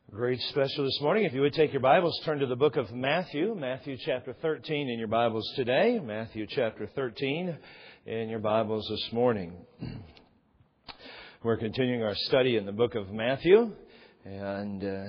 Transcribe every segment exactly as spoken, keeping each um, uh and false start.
Great special this morning. If you would take your Bibles, turn to the book of Matthew, Matthew chapter thirteen in your Bibles today. Matthew chapter thirteen in your Bibles this morning. We're continuing our study in the book of Matthew and uh,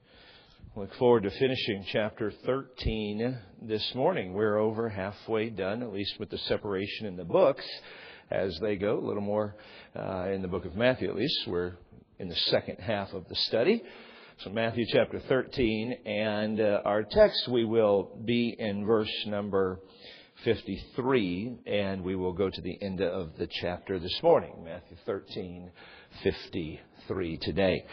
look forward to finishing chapter thirteen this morning. We're over halfway done, at least with the separation in the books as they go. A little more uh, in the book of Matthew, at least. We're in the second half of the study. So Matthew chapter thirteen, and uh, our text, we will be in verse number fifty-three, and we will go to the end of the chapter this morning. Matthew thirteen, fifty-three today.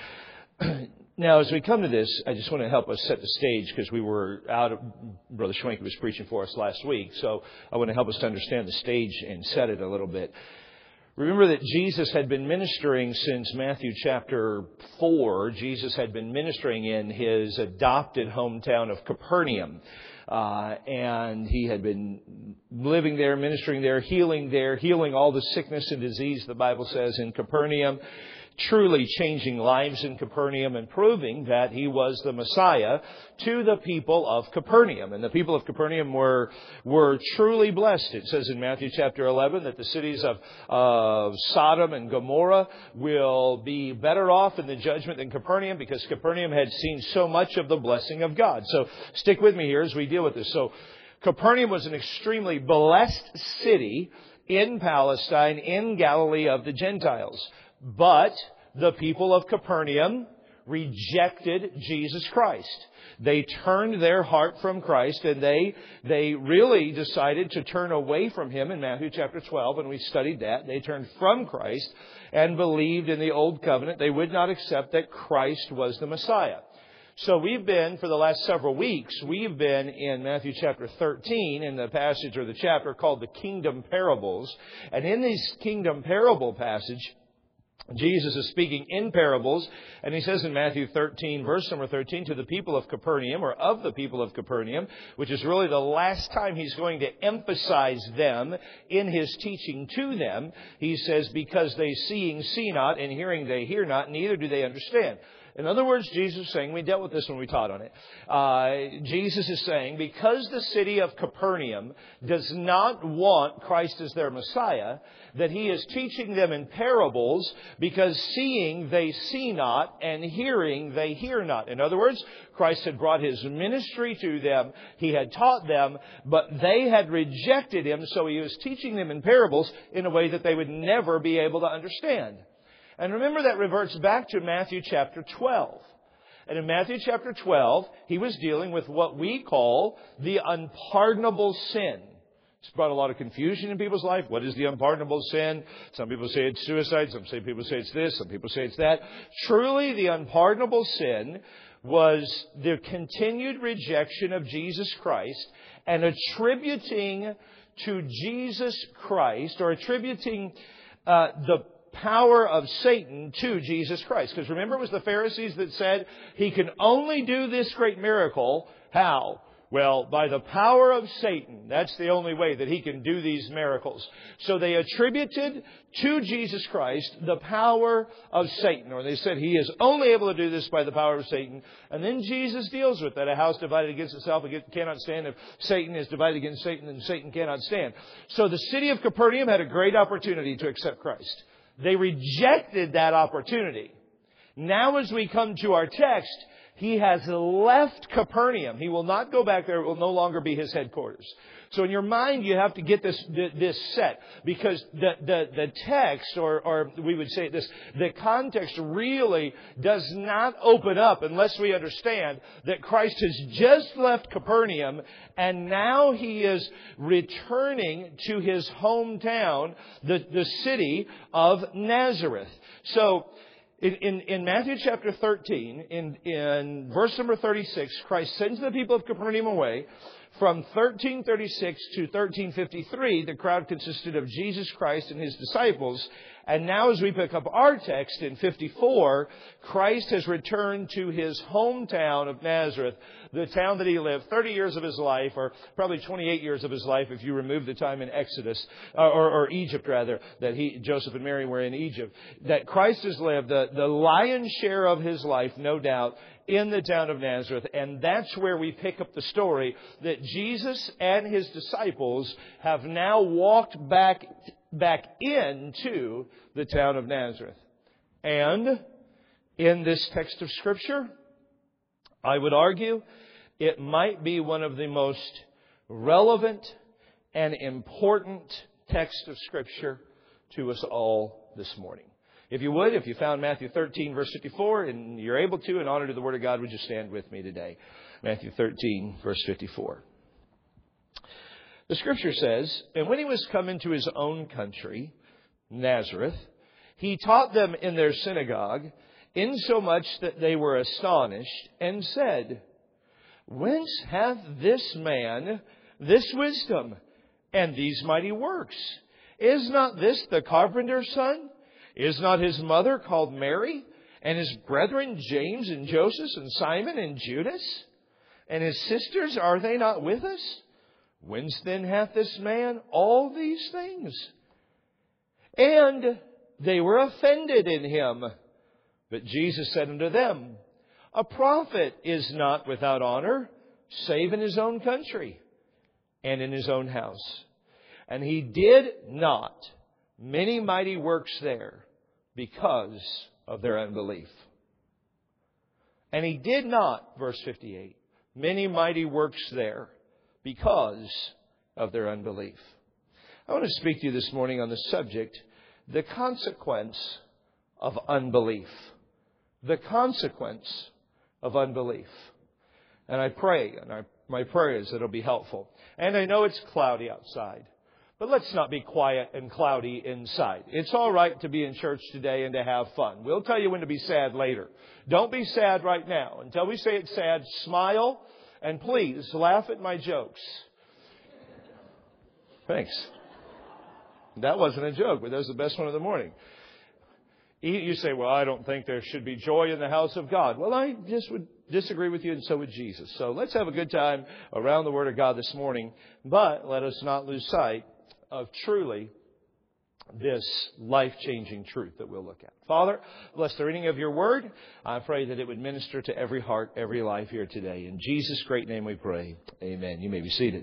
Now, as we come to this, I just want to help us set the stage because we were out of, Brother Schwenke was preaching for us last week, so I want to help us to understand the stage and set it a little bit. Remember that Jesus had been ministering since Matthew chapter four. Jesus had been ministering in his adopted hometown of Capernaum. Uh, and he had been living there, ministering there, healing there, healing all the sickness and disease, the Bible says, in Capernaum. Truly changing lives in Capernaum and proving that he was the Messiah to the people of Capernaum. And the people of Capernaum were were truly blessed. It says in Matthew chapter eleven that the cities of, of Sodom and Gomorrah will be better off in the judgment than Capernaum because Capernaum had seen so much of the blessing of God. So stick with me here as we deal with this. So Capernaum was an extremely blessed city in Palestine, in Galilee of the Gentiles. But the people of Capernaum rejected Jesus Christ. They turned their heart from Christ, and they they really decided to turn away from Him in Matthew chapter twelve, and we studied that. They turned from Christ and believed in the Old Covenant. They would not accept that Christ was the Messiah. So we've been, for the last several weeks, we've been in Matthew chapter thirteen in the passage or the chapter called the Kingdom Parables. And in this Kingdom Parable passage, Jesus is speaking in parables, and he says in Matthew thirteen, verse number thirteen, to the people of Capernaum, or of the people of Capernaum, which is really the last time he's going to emphasize them in his teaching to them. He says, because they seeing see not, and hearing they hear not, neither do they understand. In other words, Jesus is saying, we dealt with this when we taught on it. Uh, Jesus is saying, because the city of Capernaum does not want Christ as their Messiah, that he is teaching them in parables, because seeing they see not, and hearing they hear not. In other words, Christ had brought his ministry to them. He had taught them, but they had rejected him, so he was teaching them in parables in a way that they would never be able to understand. And remember, that reverts back to Matthew chapter twelve. And in Matthew chapter twelve, he was dealing with what we call the unpardonable sin. It's brought a lot of confusion in people's life. What is the unpardonable sin? Some people say it's suicide. Some say people say it's this. Some people say it's that. Truly, the unpardonable sin was the continued rejection of Jesus Christ and attributing to Jesus Christ, or attributing uh, the power of Satan to Jesus Christ. Because remember, it was the Pharisees that said he can only do this great miracle. How? Well, by the power of Satan. That's the only way that he can do these miracles. So they attributed to Jesus Christ the power of Satan. Or they said he is only able to do this by the power of Satan. And then Jesus deals with that. A house divided against itself cannot stand. If Satan is divided against Satan, then Satan cannot stand. So the city of Capernaum had a great opportunity to accept Christ. They rejected that opportunity. Now as we come to our text, he has left Capernaum. He will not go back there. It will no longer be his headquarters. So in your mind, you have to get this this set. Because the, the, the text, or, or we would say this, the context really does not open up unless we understand that Christ has just left Capernaum and now he is returning to his hometown, the, the city of Nazareth. So In, in, in Matthew chapter thirteen, in, in verse number thirty-six, Christ sends the people of Capernaum away. From thirteen thirty-six to thirteen fifty-three, the crowd consisted of Jesus Christ and His disciples. And now as we pick up our text in fifty-four, Christ has returned to His hometown of Nazareth, the town that He lived thirty years of His life, or probably twenty-eight years of His life if you remove the time in Exodus, or, or, or Egypt rather, that he, Joseph and Mary were in Egypt. That Christ has lived the, the lion's share of His life, no doubt, in the town of Nazareth. And that's where we pick up the story that Jesus and His disciples have now walked back back into the town of Nazareth. And in this text of Scripture, I would argue it might be one of the most relevant and important texts of Scripture to us all this morning. If you would, if you found Matthew thirteen, verse fifty-four, and you're able to, in honor to the Word of God, would you stand with me today? Matthew thirteen, verse fifty-four. The Scripture says, "And when He was come into His own country, Nazareth, He taught them in their synagogue, insomuch that they were astonished, and said, Whence hath this man this wisdom, and these mighty works? Is not this the carpenter's son? Is not his mother called Mary? And his brethren James and Joseph and Simon and Judas? And his sisters, are they not with us? Whence then hath this man all these things? And they were offended in Him. But Jesus said unto them, A prophet is not without honor, save in his own country and in his own house. And He did not many mighty works there because of their unbelief. And He did not, verse fifty-eight, many mighty works there because of their unbelief." I want to speak to you this morning on the subject, the consequence of unbelief. The consequence of unbelief. And I pray, and I, my prayer is that it'll be helpful. And I know it's cloudy outside, but let's not be quiet and cloudy inside. It's all right to be in church today and to have fun. We'll tell you when to be sad later. Don't be sad right now. Until we say it's sad, smile. And please, laugh at my jokes. Thanks. That wasn't a joke, but that was the best one of the morning. You say, well, I don't think there should be joy in the house of God. Well, I just would disagree with you, and so would Jesus. So let's have a good time around the Word of God this morning. But let us not lose sight of truly this life-changing truth that we'll look at. Father, bless the reading of Your Word. I pray that it would minister to every heart, every life here today. In Jesus' great name we pray. Amen. You may be seated.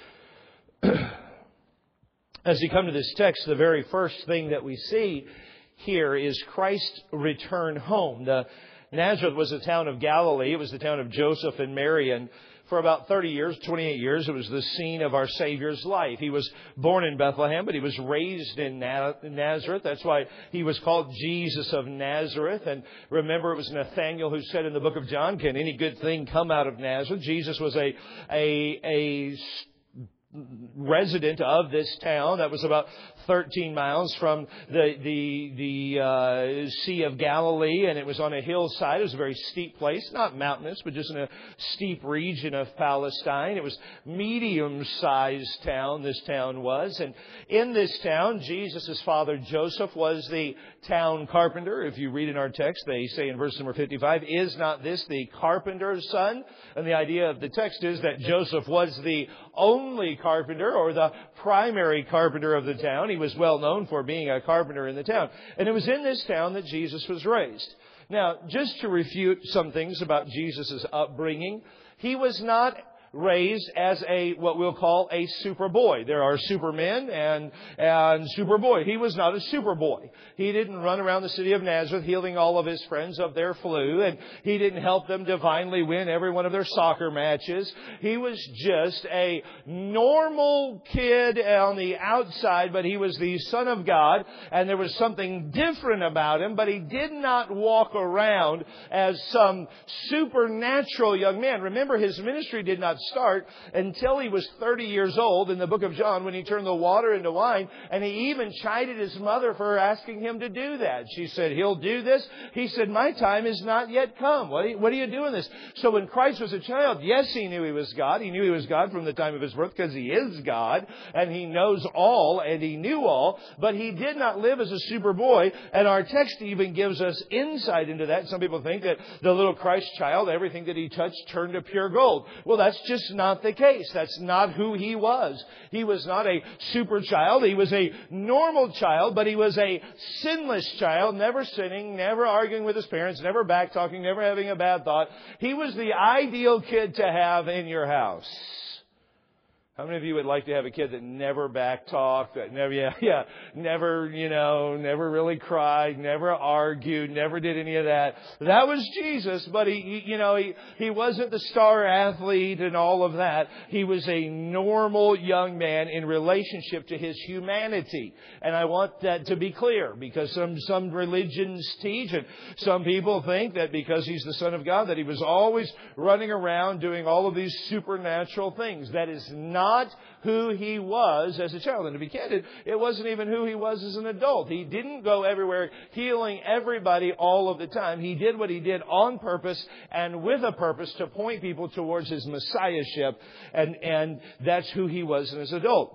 As you come to this text, the very first thing that we see here is Christ's return home. The Nazareth was a town of Galilee. It was the town of Joseph and Mary, and for about thirty years, twenty-eight years, it was the scene of our Savior's life. He was born in Bethlehem, but He was raised in Nazareth. That's why He was called Jesus of Nazareth. And remember, it was Nathanael who said in the book of John, can any good thing come out of Nazareth? Jesus was a, a, a resident of this town that was about thirteen miles from the the the uh, Sea of Galilee, and it was on a hillside. It was a very steep place, not mountainous, but just in a steep region of Palestine. It was medium-sized town, this town was. And in this town, Jesus' father Joseph was the town carpenter. If you read in our text, they say in verse number fifty-five, is not this the carpenter's son? And the idea of the text is that Joseph was the only carpenter, or the primary carpenter of the town. He was well known for being a carpenter in the town. And it was in this town that Jesus was raised. Now, just to refute some things about Jesus' upbringing, he was not raised as a, what we'll call a super boy. There are supermen and, and super boy. He was not a super boy. He didn't run around the city of Nazareth healing all of his friends of their flu, and he didn't help them divinely win every one of their soccer matches. He was just a normal kid on the outside, but he was the Son of God, and there was something different about him, but he did not walk around as some supernatural young man. Remember, his ministry did not start until he was thirty years old in the book of John when he turned the water into wine. And he even chided his mother for asking him to do that. She said, he'll do this. He said, my time is not yet come. What are you, what are you doing this? So when Christ was a child, yes, he knew he was God. He knew he was God from the time of his birth because he is God and he knows all and he knew all. But he did not live as a super boy. And our text even gives us insight into that. Some people think that the little Christ child, everything that he touched turned to pure gold. Well, that's just not the case. That's not who he was. He was not a super child. He was a normal child, but he was a sinless child, never sinning, never arguing with his parents, never backtalking, never having a bad thought. He was the ideal kid to have in your house. How many of you would like to have a kid that never backtalked, that never, yeah, yeah, never, you know, never really cried, never argued, never did any of that? That was Jesus, but he, he, you know, he, he wasn't the star athlete and all of that. He was a normal young man in relationship to his humanity. And I want that to be clear because some, some religions teach and some people think that because he's the Son of God, that he was always running around doing all of these supernatural things. That is not Not who he was as a child. And to be candid, it wasn't even who he was as an adult. He didn't go everywhere healing everybody all of the time. He did what he did on purpose and with a purpose to point people towards his messiahship. And, and that's who he was as an adult.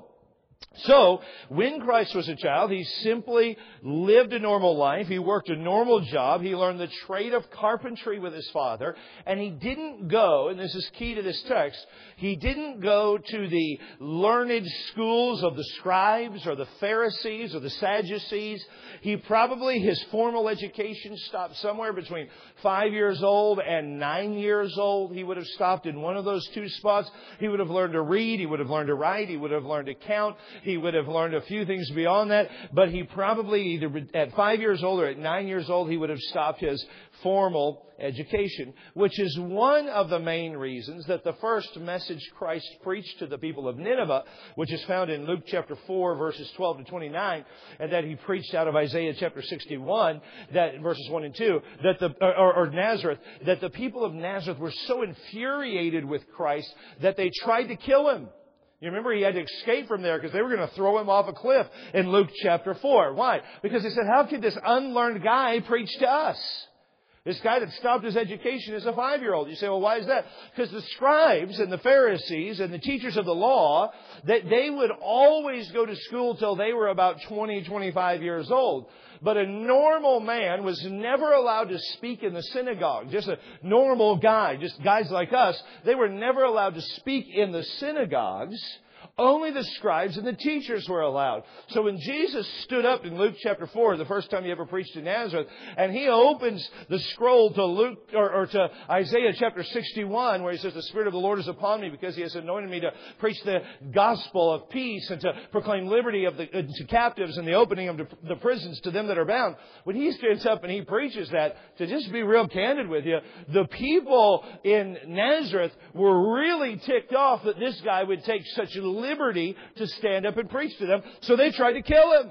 So, when Christ was a child, he simply lived a normal life. He worked a normal job. He learned the trade of carpentry with his father. And he didn't go, and this is key to this text, he didn't go to the learned schools of the scribes or the Pharisees or the Sadducees. He probably, his formal education stopped somewhere between five years old and nine years old. He would have stopped in one of those two spots. He would have learned to read. He would have learned to write. He would have learned to count. He would have learned a few things beyond that, but he probably either at five years old or at nine years old, he would have stopped his formal education, which is one of the main reasons that the first message Christ preached to the people of Nineveh, which is found in Luke chapter four, verses twelve to twenty-nine, and that he preached out of Isaiah chapter sixty-one, that verses one and two, that the, or, or Nazareth, that the people of Nazareth were so infuriated with Christ that they tried to kill him. You remember he had to escape from there because they were going to throw him off a cliff in Luke chapter four. Why? Because they said, how could this unlearned guy preach to us? This guy that stopped his education as a five-year-old. You say, well, why is that? Because the scribes and the Pharisees and the teachers of the law, that they would always go to school till they were about twenty, twenty-five years old. But a normal man was never allowed to speak in the synagogue. Just a normal guy, just guys like us, they were never allowed to speak in the synagogues. Only the scribes and the teachers were allowed. So when Jesus stood up in Luke chapter four, the first time he ever preached in Nazareth, and he opens the scroll to Luke or, or to Isaiah chapter sixty-one, where he says, the Spirit of the Lord is upon me because he has anointed me to preach the gospel of peace and to proclaim liberty of the, uh, to captives and the opening of the, the prisons to them that are bound. When he stands up and he preaches that, to just be real candid with you, the people in Nazareth were really ticked off that this guy would take such liberty to stand up and preach to them. So they tried to kill him.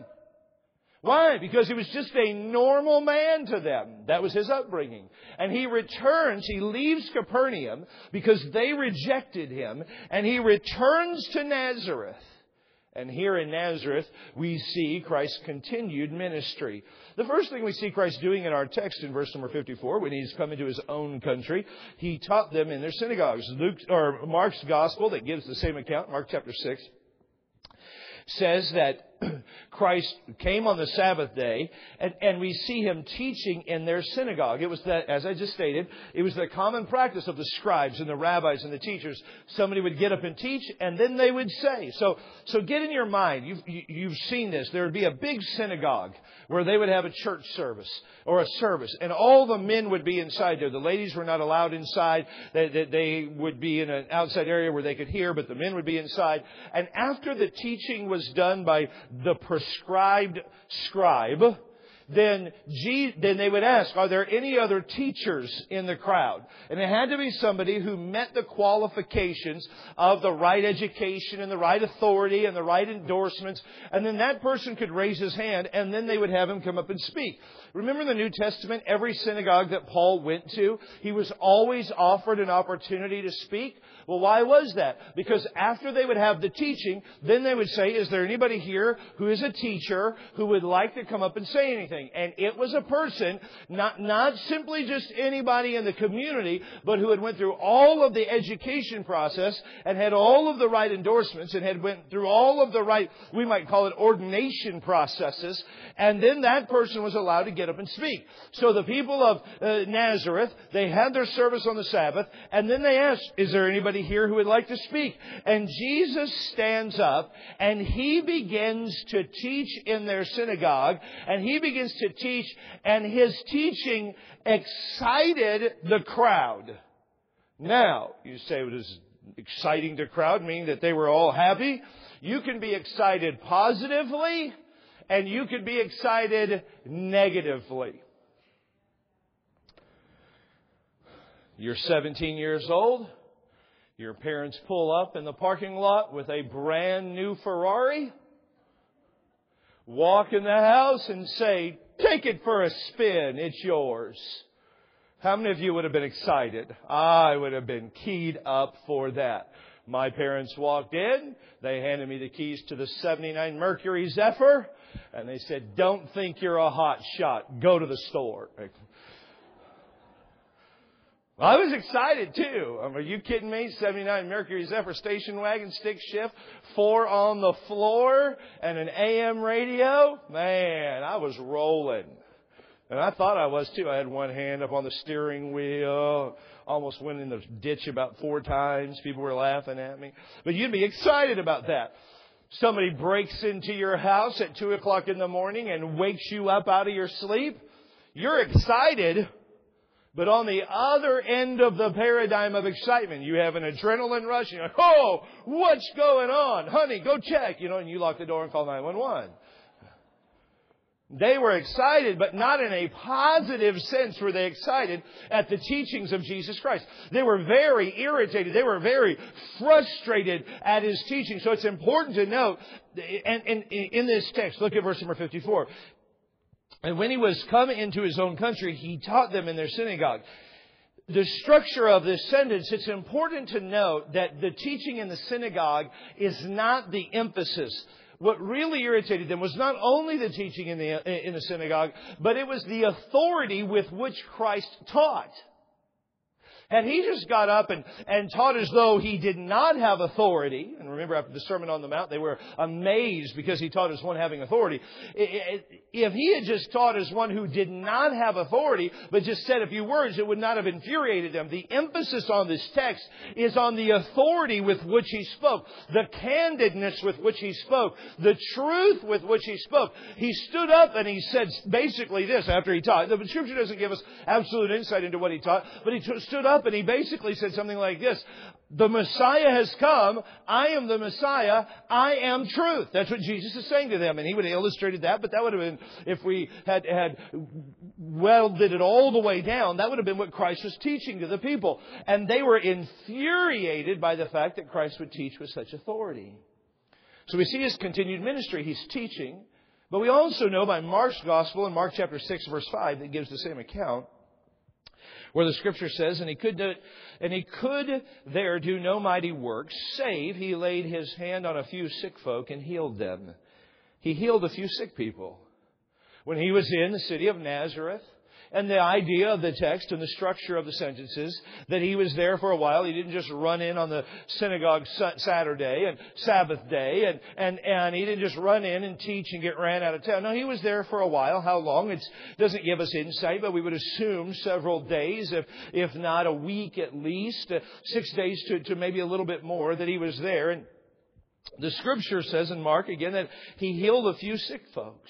Why? Because he was just a normal man to them. That was his upbringing. And he returns, he leaves Capernaum because they rejected him, and he returns to Nazareth. And here in Nazareth, we see Christ's continued ministry. The first thing we see Christ doing in our text in verse number fifty-four, when he's come into his own country, he taught them in their synagogues. Luke, or Mark's gospel that gives the same account, Mark chapter six, says that Christ came on the Sabbath day, and, and we see him teaching in their synagogue. It was that, as I just stated, it was the common practice of the scribes and the rabbis and the teachers. Somebody would get up and teach, and then they would say. So, so get in your mind, you've, you, you've seen this. There would be a big synagogue where they would have a church service or a service, and all the men would be inside there. The ladies were not allowed inside. They, they, they would be in an outside area where they could hear, but the men would be inside. And after the teaching was done by the prescribed scribe, then Je- then they would ask, are there any other teachers in the crowd? And it had to be somebody who met the qualifications of the right education and the right authority and the right endorsements. And then that person could raise his hand, and then they would have him come up and speak. Remember in the New Testament, every synagogue that Paul went to, he was always offered an opportunity to speak. Well, why was that? Because after they would have the teaching, then they would say, is there anybody here who is a teacher who would like to come up and say anything? And it was a person, not, not simply just anybody in the community, but who had went through all of the education process and had all of the right endorsements and had went through all of the right, we might call it ordination processes. And then that person was allowed to get up and speak. So the people of uh, Nazareth, they had their service on the Sabbath, and then they asked, is there anybody here who would like to speak? And Jesus stands up and He begins to teach in their synagogue, and He begins to teach, and His teaching excited the crowd. Now, you say, what is exciting the crowd, meaning that they were all happy? You can be excited positively, and you can be excited negatively. You're seventeen years old. Your parents pull up in the parking lot with a brand new Ferrari, walk in the house and say, take it for a spin, it's yours. How many of you would have been excited? I would have been keyed up for that. My parents walked in, they handed me the keys to the seventy-nine Mercury Zephyr, and they said, don't think you're a hot shot, go to the store. I was excited too. Are you kidding me? seventy-nine Mercury Zephyr station wagon, stick shift, four on the floor, and an A M radio. Man, I was rolling. And I thought I was too. I had one hand up on the steering wheel. Almost went in the ditch about four times. People were laughing at me. But you'd be excited about that. Somebody breaks into your house at two o'clock in the morning and wakes you up out of your sleep. You're excited. But on the other end of the paradigm of excitement, you have an adrenaline rush. And you're like, oh, what's going on? Honey, go check. You know, and you lock the door and call nine one one. They were excited, but not in a positive sense were they excited at the teachings of Jesus Christ. They were very irritated. They were very frustrated at His teaching. So it's important to note, and, and in this text, look at verse number fifty-four. And when He was come into His own country, He taught them in their synagogue. The structure of this sentence, it's important to note that the teaching in the synagogue is not the emphasis. What really irritated them was not only the teaching in the in the synagogue, but it was the authority with which Christ taught. Had He just got up and, and taught as though He did not have authority, and remember after the Sermon on the Mount, they were amazed because He taught as one having authority. If He had just taught as one who did not have authority, but just said a few words, it would not have infuriated them. The emphasis on this text is on the authority with which He spoke, the candidness with which He spoke, the truth with which He spoke. He stood up and He said basically this after He taught. The Scripture doesn't give us absolute insight into what He taught, but He stood up and He basically said something like this: the Messiah has come. I am the Messiah. I am truth. That's what Jesus is saying to them. And He would have illustrated that, but that would have been, if we had, had welded it all the way down, that would have been what Christ was teaching to the people. And they were infuriated by the fact that Christ would teach with such authority. So we see His continued ministry. He's teaching. But we also know by Mark's Gospel in Mark chapter six, verse five, that gives the same account, where the Scripture says, and he could do, and he could there do no mighty works, save He laid His hand on a few sick folk and healed them. He healed a few sick people. When He was in the city of Nazareth, and the idea of the text and the structure of the sentences, that He was there for a while. He didn't just run in on the synagogue Saturday and Sabbath day, and, and, and He didn't just run in and teach and get ran out of town. No, He was there for a while. How long? It doesn't give us insight, but we would assume several days, if, if not a week at least, uh, six days to, to maybe a little bit more, that He was there. And the Scripture says in Mark again that He healed a few sick folks.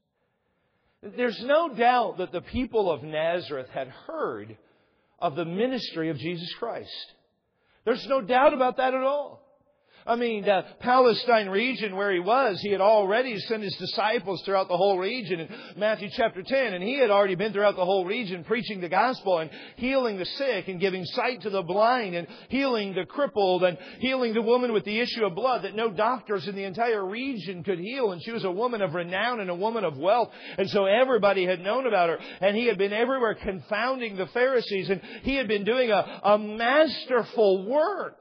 There's no doubt that the people of Nazareth had heard of the ministry of Jesus Christ. There's no doubt about that at all. I mean, the Palestine region where he was, he had already sent his disciples throughout the whole region in Matthew chapter ten. And he had already been throughout the whole region preaching the gospel and healing the sick and giving sight to the blind and healing the crippled and healing the woman with the issue of blood that no doctors in the entire region could heal. And she was a woman of renown and a woman of wealth. And so everybody had known about her. And he had been everywhere confounding the Pharisees. And he had been doing a, a masterful work.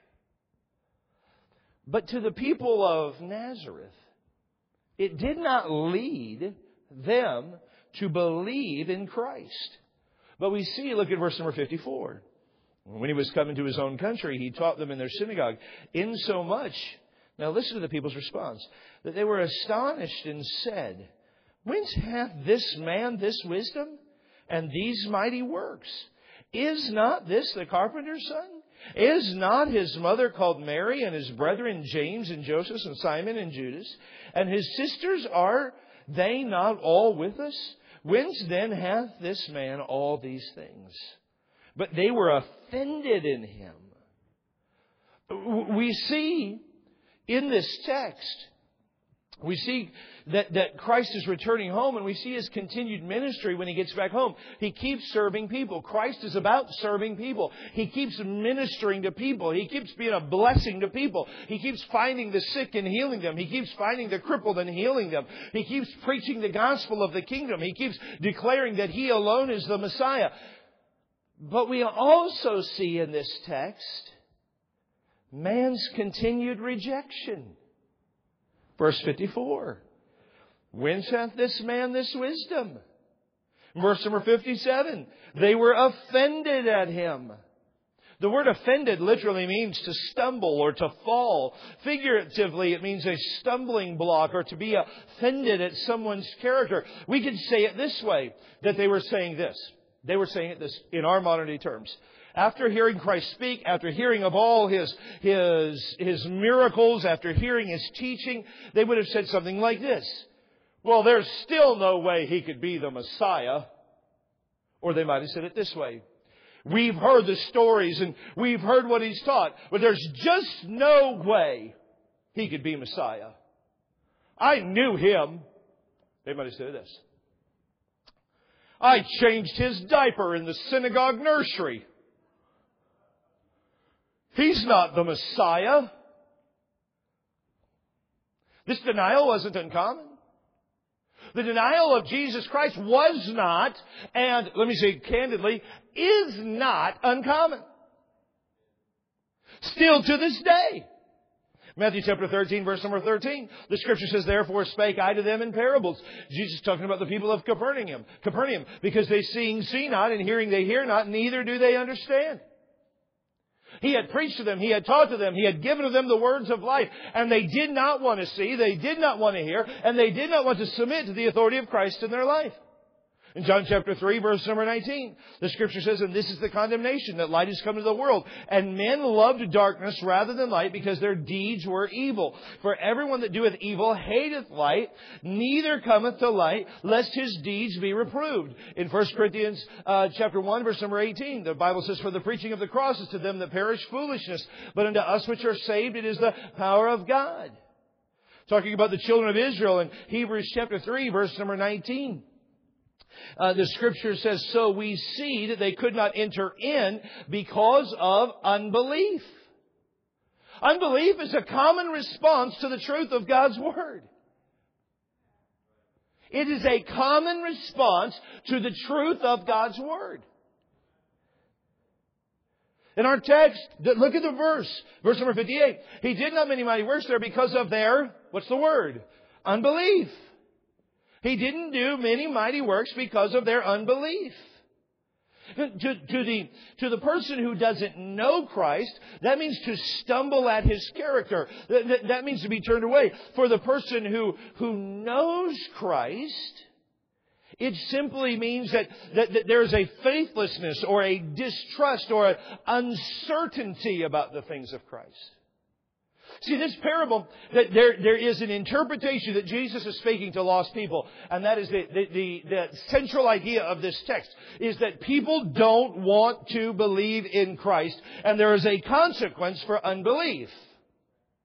But to the people of Nazareth, it did not lead them to believe in Christ. But we see, look at verse number fifty-four. When he was coming to his own country, he taught them in their synagogue, insomuch, now listen to the people's response, that they were astonished and said, Whence hath this man this wisdom and these mighty works? Is not this the carpenter's son? Is not his mother called Mary, and his brethren James and Joseph and Simon and Judas? And his sisters, are they not all with us? Whence then hath this man all these things? But they were offended in him. We see in this text, we see that, that Christ is returning home, and we see His continued ministry when He gets back home. He keeps serving people. Christ is about serving people. He keeps ministering to people. He keeps being a blessing to people. He keeps finding the sick and healing them. He keeps finding the crippled and healing them. He keeps preaching the gospel of the kingdom. He keeps declaring that He alone is the Messiah. But we also see in this text man's continued rejection. Verse fifty-four. Whence hath this man this wisdom? Verse number fifty-seven. They were offended at him. The word offended literally means to stumble or to fall. Figuratively, it means a stumbling block or to be offended at someone's character. We could say it this way, that they were saying this. They were saying it this in our modern day terms. After hearing Christ speak, after hearing of all His, His, His miracles, after hearing His teaching, they would have said something like this. Well, there's still no way He could be the Messiah. Or they might have said it this way. We've heard the stories and we've heard what He's taught, but there's just no way He could be Messiah. I knew Him. They might have said this. I changed His diaper in the synagogue nursery. He's not the Messiah. This denial wasn't uncommon. The denial of Jesus Christ was not, and let me say candidly, is not uncommon. Still to this day. Matthew chapter thirteen, verse number thirteen. The Scripture says, Therefore spake I to them in parables. Jesus is talking about the people of Capernaum. Capernaum, because they seeing see not, and hearing they hear not, neither do they understand. He had preached to them. He had taught to them. He had given to them the words of life. And they did not want to see. They did not want to hear. And they did not want to submit to the authority of Christ in their life. In John chapter three, verse number nineteen, the Scripture says, And this is the condemnation, that light has come into the world. And men loved darkness rather than light, because their deeds were evil. For everyone that doeth evil hateth light, neither cometh to light, lest his deeds be reproved. In First Corinthians uh, chapter one, verse number eighteen, the Bible says, For the preaching of the cross is to them that perish foolishness, but unto us which are saved it is the power of God. Talking about the children of Israel in Hebrews chapter three, verse number nineteen. Uh, the Scripture says, So we see that they could not enter in because of unbelief. Unbelief is a common response to the truth of God's Word. It is a common response to the truth of God's Word. In our text, look at the verse. Verse number fifty-eight. He did not many mighty works there because of their, what's the word? Unbelief. He didn't do many mighty works because of their unbelief. To, to, the, to the person who doesn't know Christ, that means to stumble at His character. That, that, that means to be turned away. For the person who, who knows Christ, it simply means that, that, that there is a faithlessness or a distrust or an uncertainty about the things of Christ. See, this parable, that there, there is an interpretation that Jesus is speaking to lost people. And that is the, the, the, the central idea of this text, is that people don't want to believe in Christ. And there is a consequence for unbelief.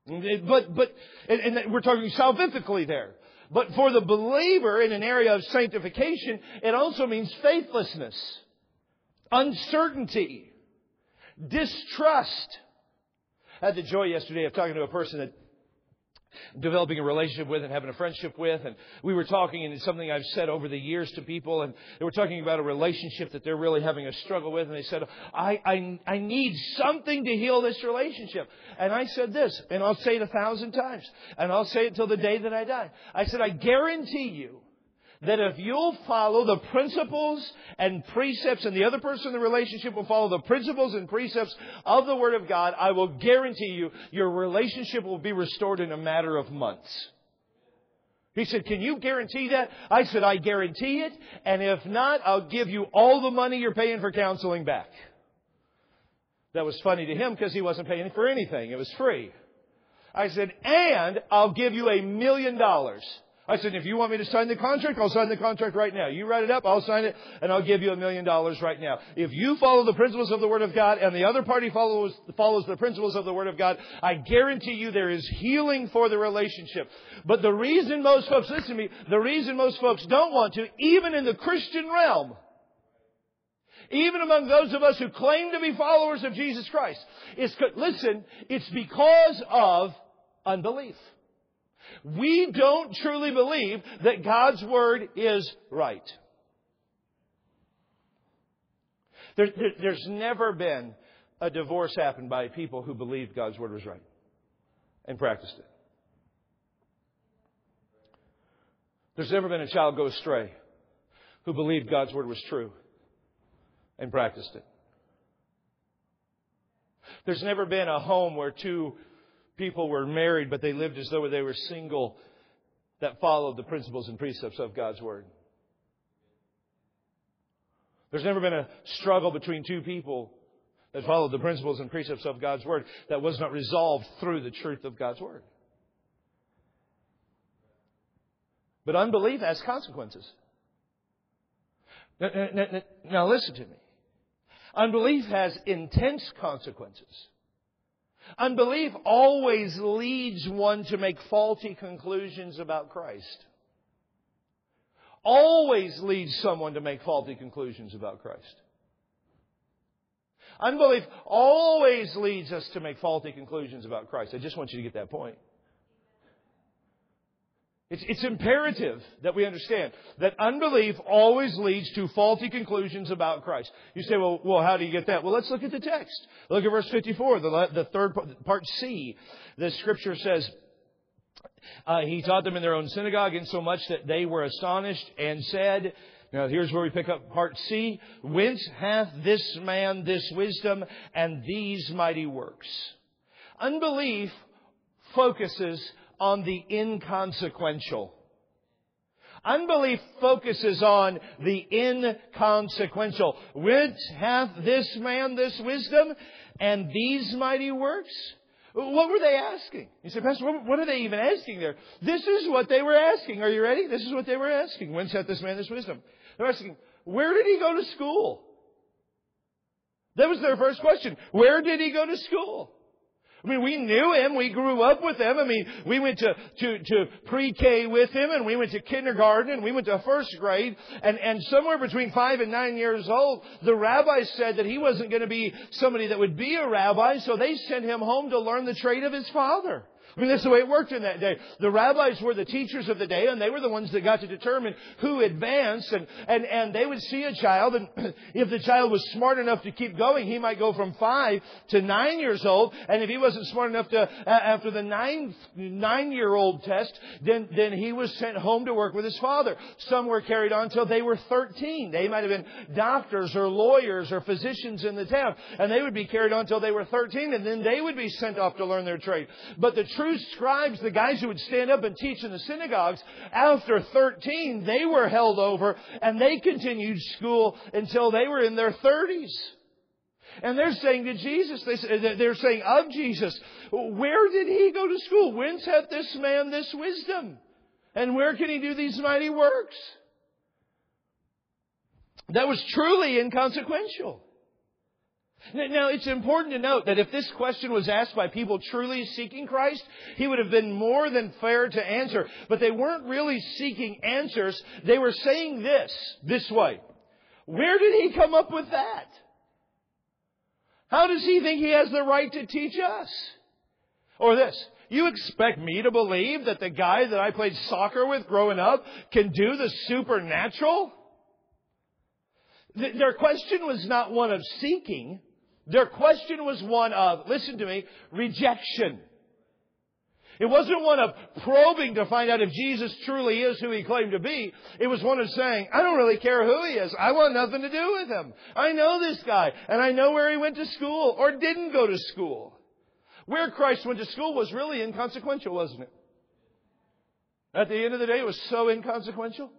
But, but, and, and we're talking salvifically there. But for the believer in an area of sanctification, it also means faithlessness, uncertainty, distrust. I had the joy yesterday of talking to a person that developing a relationship with and having a friendship with. And we were talking, and it's something I've said over the years to people. And they were talking about a relationship that they're really having a struggle with. And they said, I, I, I need something to heal this relationship. And I said this, and I'll say it a thousand times. And I'll say it till the day that I die. I said, I guarantee you that if you'll follow the principles and precepts, and the other person in the relationship will follow the principles and precepts of the Word of God, I will guarantee you your relationship will be restored in a matter of months. He said, can you guarantee that? I said, I guarantee it. And if not, I'll give you all the money you're paying for counseling back. That was funny to him because he wasn't paying for anything. It was free. I said, and I'll give you a million dollars. I said, if you want me to sign the contract, I'll sign the contract right now. You write it up, I'll sign it, and I'll give you a million dollars right now. If you follow the principles of the Word of God and the other party follows, follows the principles of the Word of God, I guarantee you there is healing for the relationship. But the reason most folks, listen to me, the reason most folks don't want to, even in the Christian realm, even among those of us who claim to be followers of Jesus Christ, is, listen, it's because of unbelief. We don't truly believe that God's Word is right. There, there, there's never been a divorce happen by people who believed God's Word was right and practiced it. There's never been a child go astray who believed God's Word was true and practiced it. There's never been a home where two people were married, but they lived as though they were single, that followed the principles and precepts of God's Word. There's never been a struggle between two people that followed the principles and precepts of God's Word that was not resolved through the truth of God's Word. But unbelief has consequences. Now, now, now listen to me. Unbelief has intense consequences. Unbelief always leads one to make faulty conclusions about Christ. Always leads someone to make faulty conclusions about Christ. Unbelief always leads us to make faulty conclusions about Christ. I just want you to get that point. It's, it's imperative that we understand that unbelief always leads to faulty conclusions about Christ. You say, well, well, how do you get that? Well, let's look at the text. Look at verse fifty-four, the, the third part C. The Scripture says, uh, He taught them in their own synagogue, insomuch that they were astonished and said, now here's where we pick up part C, whence hath this man this wisdom and these mighty works? Unbelief focuses on the inconsequential. Unbelief focuses on the inconsequential. Whence hath this man this wisdom and these mighty works? What were they asking? You say, Pastor, what are they even asking there? This is what they were asking. Are you ready? This is what they were asking. Whence hath this man this wisdom? They're asking, where did he go to school? That was their first question. Where did he go to school? I mean, we knew him. We grew up with him. I mean, we went to, to, to pre-K with him, and we went to kindergarten, and we went to first grade. And, and somewhere between five and nine years old, the rabbis said that he wasn't going to be somebody that would be a rabbi, so they sent him home to learn the trade of his father. I mean, that's the way it worked in that day. The rabbis were the teachers of the day, and they were the ones that got to determine who advanced. And, and, and they would see a child, and if the child was smart enough to keep going, he might go from five to nine years old. And if he wasn't smart enough to, uh, after the nine, nine-year-old test, then, then he was sent home to work with his father. Some were carried on until they were thirteen. They might have been doctors or lawyers or physicians in the town. And they would be carried on until they were thirteen, and then they would be sent off to learn their trade. But the true scribes, the guys who would stand up and teach in the synagogues, after thirteen, they were held over and they continued school until they were in their thirties. And they're saying to Jesus, they're saying of Jesus, where did he go to school? Whence hath this man this wisdom? And where can he do these mighty works? That was truly inconsequential. Now, it's important to note that if this question was asked by people truly seeking Christ, He would have been more than fair to answer. But they weren't really seeking answers. They were saying this, this way. Where did He come up with that? How does He think He has the right to teach us? Or this, you expect me to believe that the guy that I played soccer with growing up can do the supernatural? Their question was not one of seeking. Their question was one of, listen to me, rejection. It wasn't one of probing to find out if Jesus truly is who He claimed to be. It was one of saying, I don't really care who He is. I want nothing to do with Him. I know this guy, and I know where he went to school or didn't go to school. Where Christ went to school was really inconsequential, wasn't it? At the end of the day, it was so inconsequential.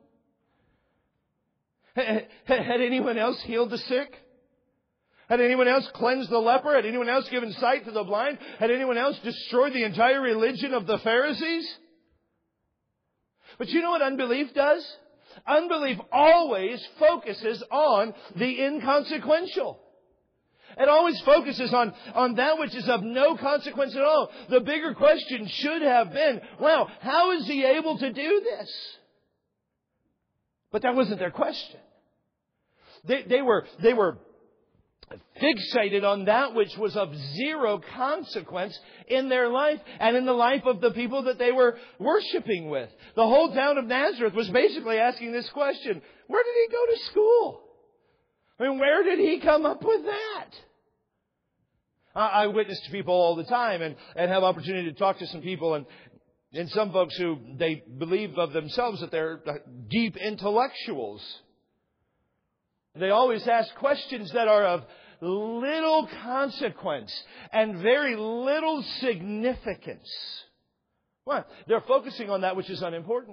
Had anyone else healed the sick? Had anyone else cleansed the leper? Had anyone else given sight to the blind? Had anyone else destroyed the entire religion of the Pharisees? But you know what unbelief does? Unbelief always focuses on the inconsequential. It always focuses on, on that which is of no consequence at all. The bigger question should have been, wow, how is He able to do this? But that wasn't their question. They, they were, they were fixated on that which was of zero consequence in their life and in the life of the people that they were worshiping with. The whole town of Nazareth was basically asking this question, where did He go to school? I mean, where did He come up with that? I witness to people all the time and, and have opportunity to talk to some people and, and some folks who they believe of themselves that they're deep intellectuals. They always ask questions that are of little consequence and very little significance. Why? They're focusing on that which is unimportant.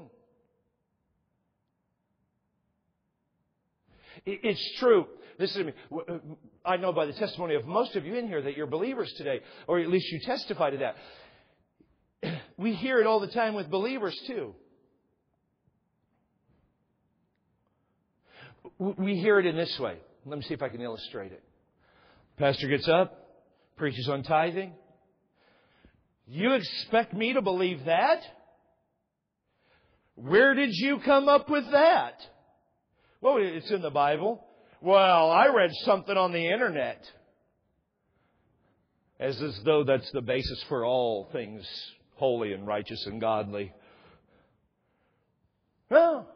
It's true. Listen to me. I know by the testimony of most of you in here that you're believers today, or at least you testify to that. We hear it all the time with believers too. We hear it in this way. Let me see if I can illustrate it. Pastor gets up, preaches on tithing. You expect me to believe that? Where did you come up with that? Well, it's in the Bible. Well, I read something on the internet. As, as though that's the basis for all things holy and righteous and godly. No.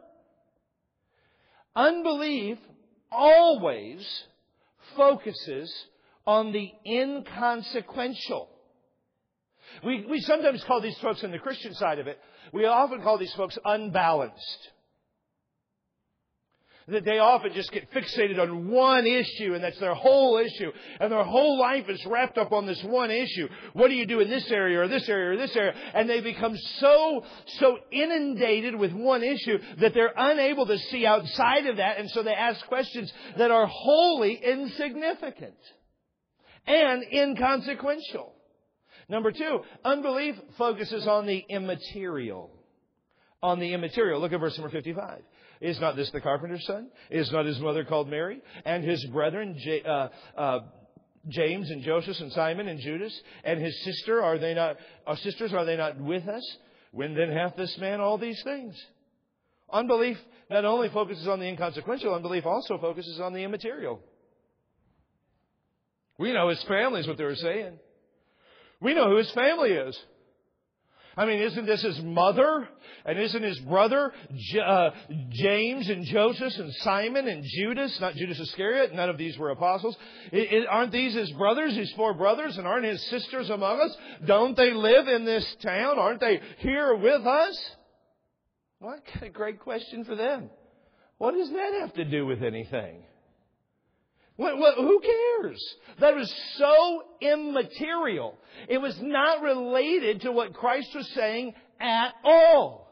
Unbelief always focuses on the inconsequential. We, we sometimes call these folks, on the Christian side of it, we often call these folks unbalanced. That they often just get fixated on one issue, and that's their whole issue. And their whole life is wrapped up on this one issue. What do you do in this area or this area or this area? And they become so, so inundated with one issue that they're unable to see outside of that. And so they ask questions that are wholly insignificant and inconsequential. Number two, unbelief focuses on the immaterial. On the immaterial. Look at verse number fifty-five. Is not this the carpenter's son? Is not his mother called Mary? And his brethren, J- uh, uh, James and Joseph and Simon and Judas, and his sister, are they not, our sisters, are they not with us? When then hath this man all these things? Unbelief not only focuses on the inconsequential, unbelief also focuses on the immaterial. We know his family is what they were saying. We know who his family is. I mean, isn't this his mother? And isn't his brother J- uh, James and Joseph and Simon and Judas? Not Judas Iscariot. None of these were apostles. It, it, aren't these his brothers, his four brothers? And aren't his sisters among us? Don't they live in this town? Aren't they here with us? What a great question for them. What does that have to do with anything? What, what, who cares? That was so immaterial. It was not related to what Christ was saying at all.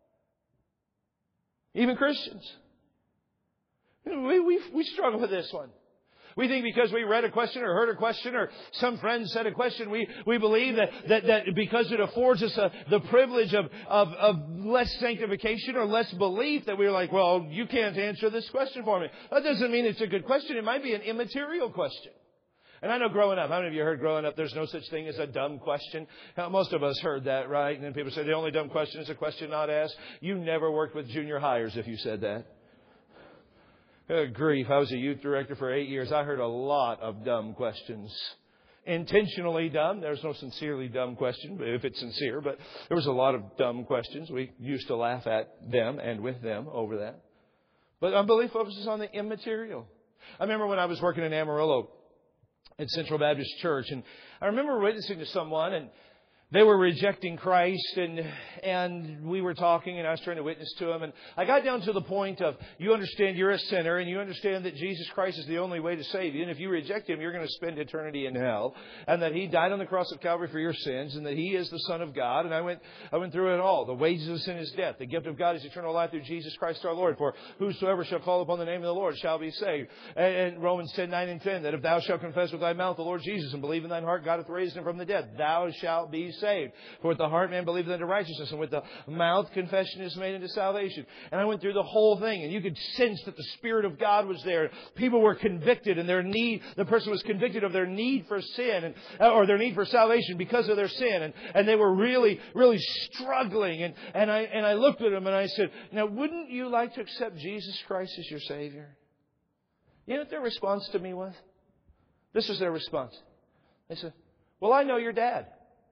Even Christians. We, we, we struggle with this one. We think because we read a question or heard a question or some friend said a question, we, we believe that, that, that because it affords us a, the privilege of, of, of less sanctification or less belief that we're like, well, you can't answer this question for me. That doesn't mean it's a good question. It might be an immaterial question. And I know growing up, how many of you heard growing up there's no such thing as a dumb question? Now, most of us heard that, right? And then people say the only dumb question is a question not asked. You never worked with junior hires if you said that. Good grief. I was a youth director for eight years. I heard a lot of dumb questions. Intentionally dumb. There's no sincerely dumb question, if it's sincere, but there was a lot of dumb questions. We used to laugh at them and with them over that. But unbelief focuses on the immaterial. I remember when I was working in Amarillo at Central Baptist Church, and I remember witnessing to someone, and they were rejecting Christ, and and we were talking, and I was trying to witness to them. And I got down to the point of, you understand you're a sinner, and you understand that Jesus Christ is the only way to save you. And if you reject Him, you're going to spend eternity in hell. And that He died on the cross of Calvary for your sins, and that He is the Son of God. And I went I went through it all. The wages of sin is death. The gift of God is eternal life through Jesus Christ our Lord. For whosoever shall call upon the name of the Lord shall be saved. And, and Romans ten, nine and ten, that if thou shalt confess with thy mouth the Lord Jesus, and believe in thine heart God hath raised Him from the dead, thou shalt be saved. Saved. For with the heart man believeth unto righteousness, and with the mouth confession is made unto salvation. And I went through the whole thing, and you could sense that the Spirit of God was there. People were convicted, and their need, the person was convicted of their need for sin, and or their need for salvation because of their sin, and, and they were really, really struggling. And, and I and I looked at them and I said, now wouldn't you like to accept Jesus Christ as your Savior? You know what their response to me was? This was their response. They said, well, I know your dad.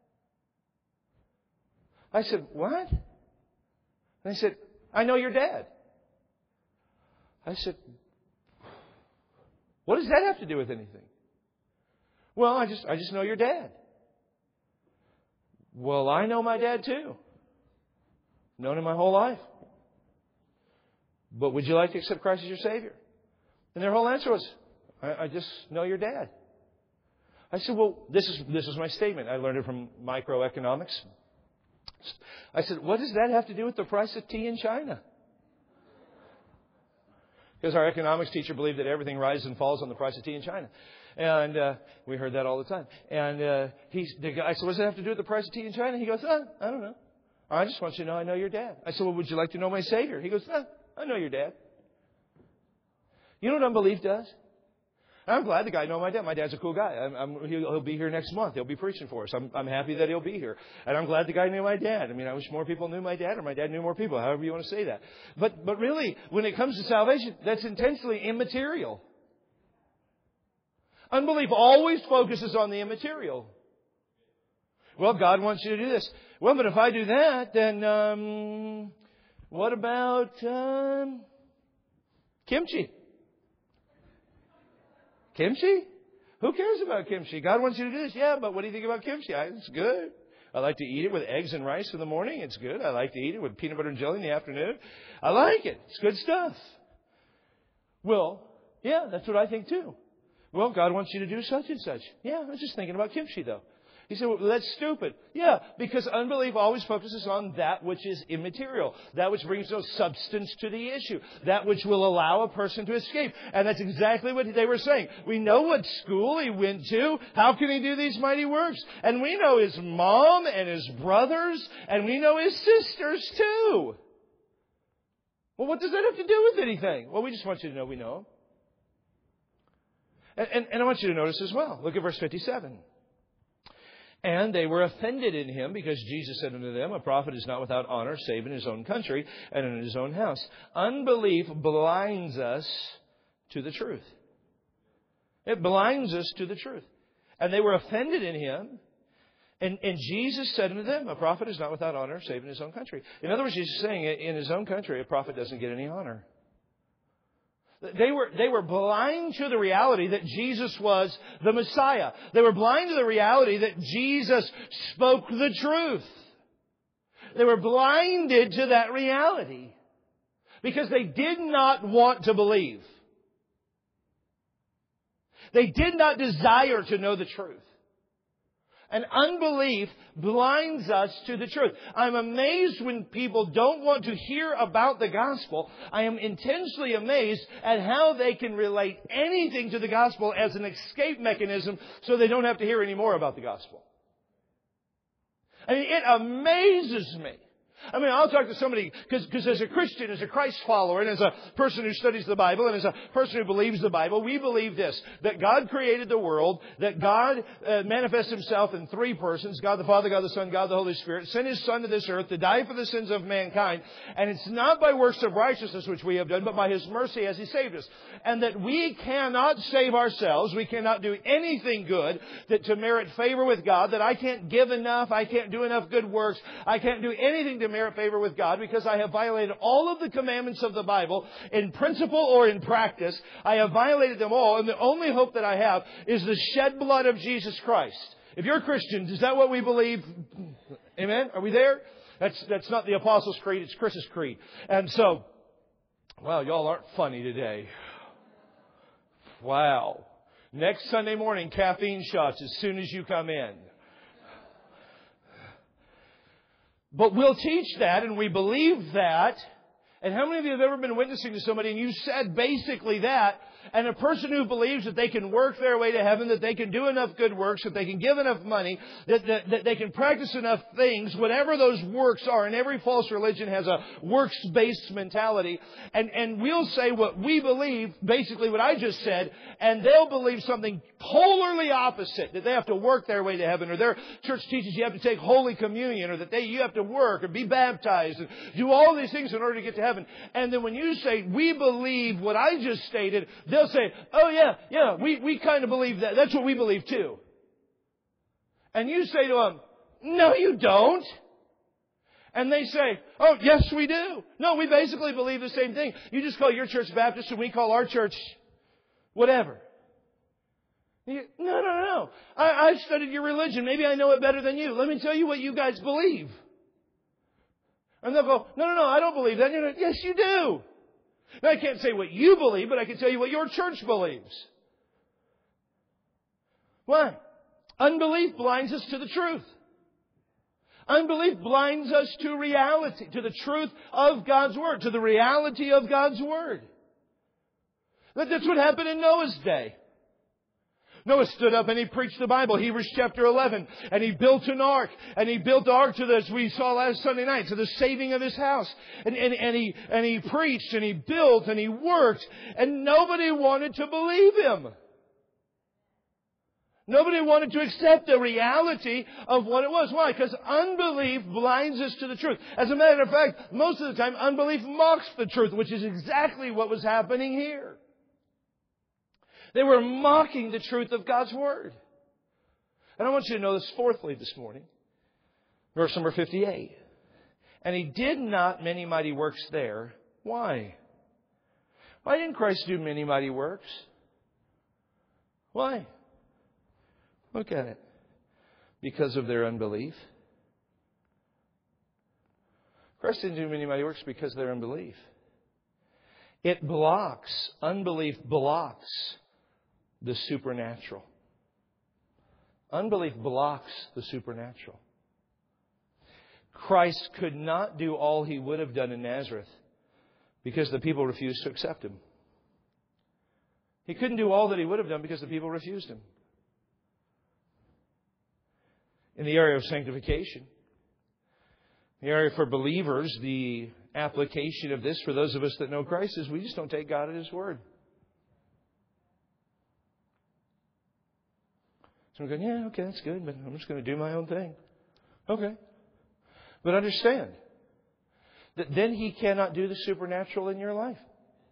I said, what? And they said, I know your dad. I said, what does that have to do with anything? Well, I just I just know your dad. Well, I know my dad too. Known him my whole life. But would you like to accept Christ as your Savior? And their whole answer was, I, I just know your dad. I said, well, this is this is my statement. I learned it from microeconomics. I said, what does that have to do with the price of tea in China? Because our economics teacher believed that everything rises and falls on the price of tea in China. And uh, we heard that all the time. And uh, he, the guy, I said, what does that have to do with the price of tea in China? He goes, oh, I don't know. I just want you to know I know your dad. I said, well, would you like to know my Savior? He goes, oh, I know your dad. You know what unbelief does? I'm glad the guy knows my dad. My dad's a cool guy. I'm, I'm, he'll, he'll be here next month. He'll be preaching for us. I'm, I'm happy that he'll be here. And I'm glad the guy knew my dad. I mean, I wish more people knew my dad, or my dad knew more people, however you want to say that. But, but really, when it comes to salvation, that's intensely immaterial. Unbelief always focuses on the immaterial. Well, God wants you to do this. Well, but if I do that, then um, what about um, kimchi? Kimchi? Who cares about kimchi? God wants you to do this. Yeah, but what do you think about kimchi? I, it's good. I like to eat it with eggs and rice in the morning. It's good. I like to eat it with peanut butter and jelly in the afternoon. I like it. It's good stuff. Well, yeah, that's what I think too. Well, God wants you to do such and such. Yeah, I was just thinking about kimchi though. He said, well, that's stupid. Yeah, because unbelief always focuses on that which is immaterial. That which brings no substance to the issue. That which will allow a person to escape. And that's exactly what they were saying. We know what school he went to. How can he do these mighty works? And we know his mom and his brothers. And we know his sisters too. Well, what does that have to do with anything? Well, we just want you to know we know him. And, and, and I want you to notice as well. Look at verse fifty-seven. And they were offended in him, because Jesus said unto them, a prophet is not without honor, save in his own country and in his own house. Unbelief blinds us to the truth. It blinds us to the truth. And they were offended in him. And, and Jesus said unto them, a prophet is not without honor, save in his own country. In other words, Jesus is saying, in his own country, a prophet doesn't get any honor. They were, they were blind to the reality that Jesus was the Messiah. They were blind to the reality that Jesus spoke the truth. They were blinded to that reality because they did not want to believe. They did not desire to know the truth. And unbelief blinds us to the truth. I'm amazed when people don't want to hear about the gospel. I am intensely amazed at how they can relate anything to the gospel as an escape mechanism so they don't have to hear any more about the gospel. I mean, it amazes me I mean, I'll talk to somebody, because as a Christian, as a Christ follower, and as a person who studies the Bible, and as a person who believes the Bible, we believe this, that God created the world, that God uh, manifests Himself in three persons, God the Father, God the Son, God the Holy Spirit, sent His Son to this earth to die for the sins of mankind, and it's not by works of righteousness which we have done, but by His mercy has He saved us. And that we cannot save ourselves, we cannot do anything good that to merit favor with God, that I can't give enough, I can't do enough good works, I can't do anything to merit favor with God because I have violated all of the commandments of the Bible in principle or in practice. I have violated them all, and the only hope that I have is the shed blood of Jesus Christ. If you're a Christian, is that what we believe? Amen? Are we there? That's, that's not the Apostles' Creed, it's Chris's creed. And so, wow, y'all aren't funny today. Wow. Next Sunday morning, caffeine shots as soon as you come in. But we'll teach that and we believe that. And how many of you have ever been witnessing to somebody and you said basically that? And a person who believes that they can work their way to heaven, that they can do enough good works, that they can give enough money, that, that, that they can practice enough things, whatever those works are. And every false religion has a works-based mentality. And, and we'll say what we believe, basically what I just said, and they'll believe something polarly opposite, that they have to work their way to heaven, or their church teaches you have to take Holy Communion, or that they, you have to work or be baptized and do all these things in order to get to heaven. And then when you say, we believe what I just stated, they'll say, oh yeah, yeah, we, we kind of believe that. That's what we believe too. And you say to them, no you don't. And they say, oh yes we do. No, we basically believe the same thing. You just call your church Baptist and we call our church whatever. You, no, no, no, no. I, I've studied your religion. Maybe I know it better than you. Let me tell you what you guys believe. And they'll go, no, no, no, I don't believe that. You're like, yes, you do. Now, I can't say what you believe, but I can tell you what your church believes. Why? Unbelief blinds us to the truth. Unbelief blinds us to reality, to the truth of God's Word, to the reality of God's Word. That's what happened in Noah's day. Noah stood up and he preached the Bible, Hebrews chapter eleven, and he built an ark, and he built the ark to this, we saw last Sunday night, to the saving of his house. And, and, and he, and he preached, and he built, and he worked, and nobody wanted to believe him. Nobody wanted to accept the reality of what it was. Why? Because unbelief blinds us to the truth. As a matter of fact, most of the time, unbelief mocks the truth, which is exactly what was happening here. They were mocking the truth of God's Word. And I want you to know this fourthly this morning. Verse number fifty-eight. And He did not many mighty works there. Why? Why didn't Christ do many mighty works? Why? Look at it. Because of their unbelief. Christ didn't do many mighty works because of their unbelief. It blocks, unbelief blocks the supernatural. Unbelief blocks the supernatural. Christ could not do all He would have done in Nazareth because the people refused to accept Him. He couldn't do all that He would have done because the people refused Him. In the area of sanctification, the area for believers, the application of this for those of us that know Christ is we just don't take God at His word. So we're going, yeah, okay, that's good, but I'm just going to do my own thing. Okay. But understand that then He cannot do the supernatural in your life.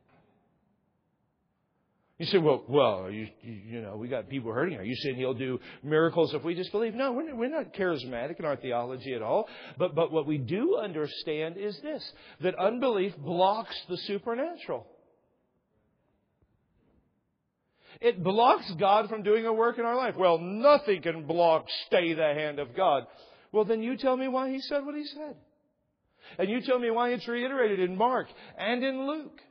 You say, well, well, you, you know, we got people hurting. Are you saying He'll do miracles if we just believe? No, we're, we're not charismatic in our theology at all. But, but what we do understand is this, that unbelief blocks the supernatural. It blocks God from doing a work in our life. Well, nothing can block, stay the hand of God. Well, then you tell me why He said what He said. And you tell me why it's reiterated in Mark and in Luke.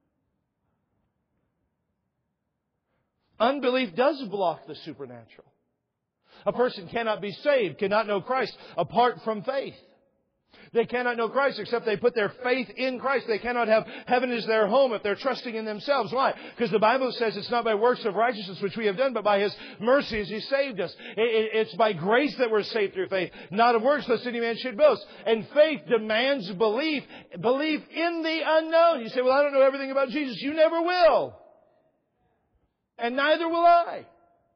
Unbelief does block the supernatural. A person cannot be saved, cannot know Christ apart from faith. They cannot know Christ except they put their faith in Christ. They cannot have heaven as their home if they're trusting in themselves. Why? Because the Bible says it's not by works of righteousness which we have done, but by His mercy as He saved us. It's by grace that we're saved through faith, not of works, lest any man should boast. And faith demands belief, belief in the unknown. You say, well, I don't know everything about Jesus. You never will. And neither will I.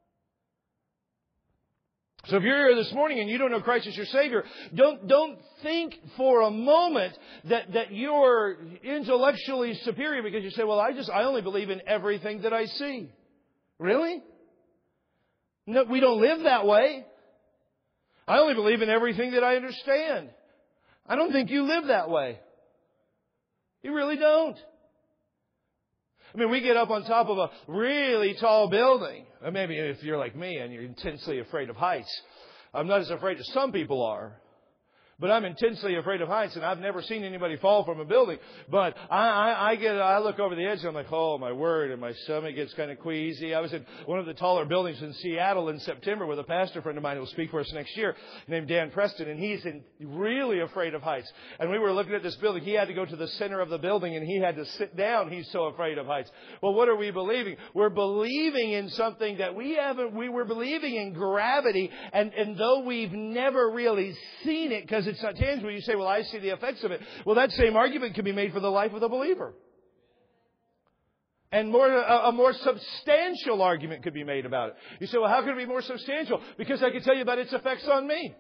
So if you're here this morning and you don't know Christ as your Savior, don't, don't think for a moment that, that you're intellectually superior because you say, well, I just, I only believe in everything that I see. Really? No, we don't live that way. I only believe in everything that I understand. I don't think you live that way. You really don't. I mean, we get up on top of a really tall building. Or maybe if you're like me and you're intensely afraid of heights. I'm not as afraid as some people are. But I'm intensely afraid of heights, and I've never seen anybody fall from a building. But I, I, I get, I look over the edge, and I'm like, oh, my word, and my stomach gets kind of queasy. I was in one of the taller buildings in Seattle in September with a pastor friend of mine who will speak for us next year, named Dan Preston, and he's in, really afraid of heights. And we were looking at this building. He had to go to the center of the building, and he had to sit down. He's so afraid of heights. Well, what are we believing? We're believing in something that we haven't. We were believing in gravity, and, and though we've never really seen it, because it's not tangible. You say, well, I see the effects of it. Well, that same argument can be made for the life of the believer. And more, a, a more substantial argument could be made about it. You say, well, how can it be more substantial? Because I can tell you about its effects on me.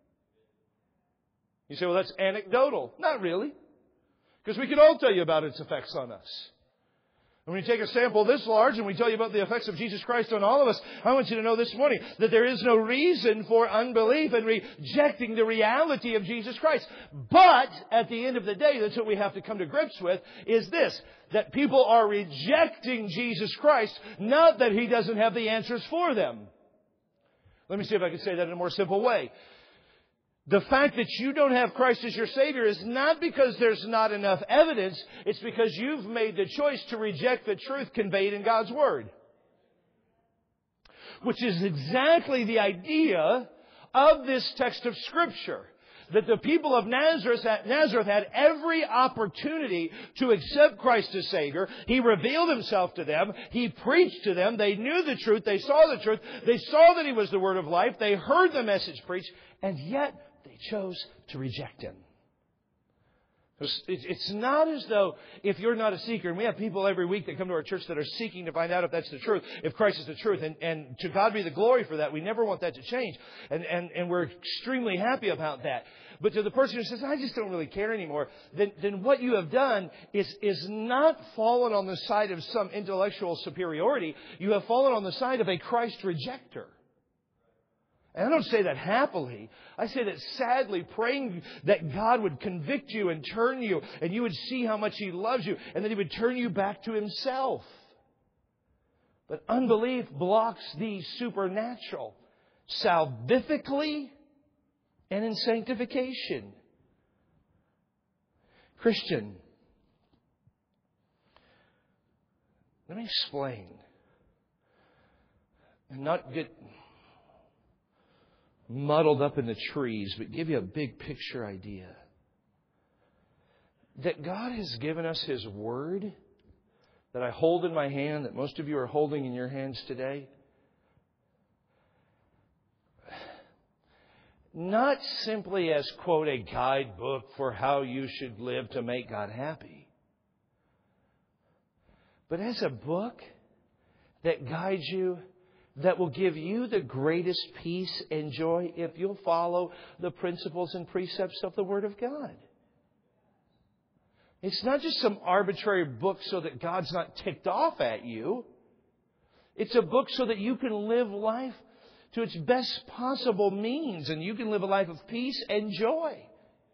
You say, well, that's anecdotal. Not really. Because we can all tell you about its effects on us. And when you take a sample this large and we tell you about the effects of Jesus Christ on all of us, I want you to know this morning that there is no reason for unbelief and rejecting the reality of Jesus Christ. But at the end of the day, that's what we have to come to grips with, is this, that people are rejecting Jesus Christ, not that He doesn't have the answers for them. Let me see if I can say that in a more simple way. The fact that you don't have Christ as your Savior is not because there's not enough evidence. It's because you've made the choice to reject the truth conveyed in God's Word. Which is exactly the idea of this text of Scripture. That the people of Nazareth, Nazareth had every opportunity to accept Christ as Savior. He revealed Himself to them. He preached to them. They knew the truth. They saw the truth. They saw that He was the Word of life. They heard the message preached. And yet, they chose to reject Him. It's not as though if you're not a seeker, and we have people every week that come to our church that are seeking to find out if that's the truth, if Christ is the truth, and, and to God be the glory for that. We never want that to change, and, and, and we're extremely happy about that. But to the person who says, I just don't really care anymore, then, then what you have done is, is not fallen on the side of some intellectual superiority. You have fallen on the side of a Christ rejecter. And I don't say that happily. I say that sadly, praying that God would convict you and turn you, and you would see how much He loves you, and that He would turn you back to Himself. But unbelief blocks the supernatural, salvifically and in sanctification. Christian, let me explain and not get muddled up in the trees, but give you a big picture idea. That God has given us His Word that I hold in my hand, that most of you are holding in your hands today. Not simply as, quote, a guidebook for how you should live to make God happy, but as a book that guides you, that will give you the greatest peace and joy if you'll follow the principles and precepts of the Word of God. It's not just some arbitrary book so that God's not ticked off at you. It's a book so that you can live life to its best possible means, and you can live a life of peace and joy.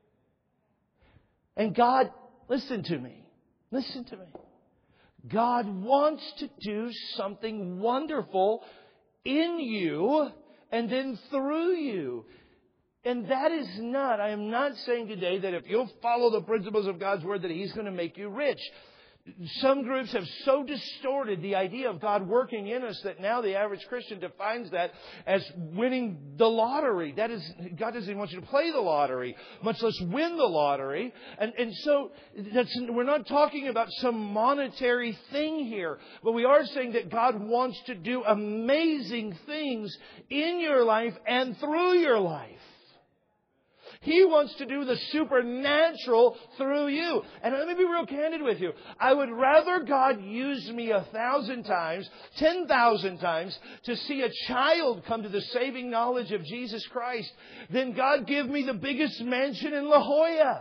And God, listen to me. Listen to me. God wants to do something wonderful in you and then through you. And that is not, I am not saying today that if you'll follow the principles of God's Word that He's going to make you rich. some groups have so distorted the idea of God working in us that now the average Christian defines that as winning the lottery. That is, God doesn't even want you to play the lottery, much less win the lottery. And, and so that's, we're not talking about some monetary thing here, but we are saying that God wants to do amazing things in your life and through your life. He wants to do the supernatural through you. And let me be real candid with you. I would rather God use me a thousand times, ten thousand times, to see a child come to the saving knowledge of Jesus Christ than God give me the biggest mansion in La Jolla.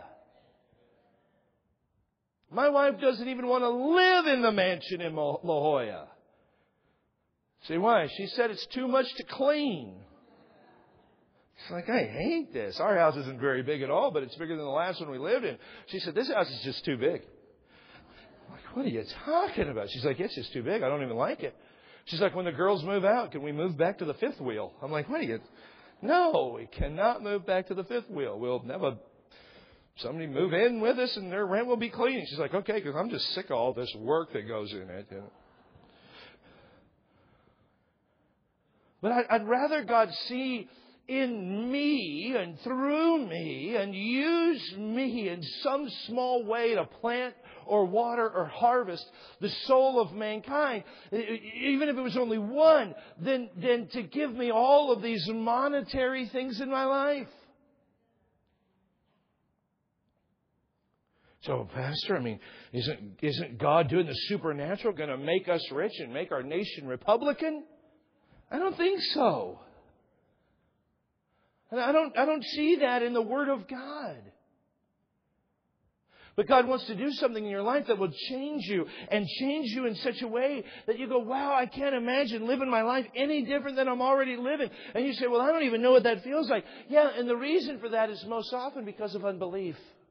My wife doesn't even want to live in the mansion in La Jolla. See why? She said it's too much to clean. She's like, I hate this. Our house isn't very big at all, but it's bigger than the last one we lived in. She said, this house is just too big. I'm like, what are you talking about? She's like, it's just too big. I don't even like it. She's like, when the girls move out, can we move back to the fifth wheel? I'm like, what are you? No, we cannot move back to the fifth wheel. We'll have a, somebody move in with us and their rent will be clean. She's like, okay, because I'm just sick of all this work that goes in it. You know? But I'd rather God see in me and through me and use me in some small way to plant or water or harvest the soul of mankind, even if it was only one, then, then to give me all of these monetary things in my life. So, Pastor, I mean, isn't, isn't God doing the supernatural going to make us rich and make our nation Republican? I don't think so. And I don't, I don't see that in the Word of God. But God wants to do something in your life that will change you and change you in such a way that you go, wow, I can't imagine living my life any different than I'm already living. And you say, well, I don't even know what that feels like. Yeah, and the reason for that is most often because of unbelief.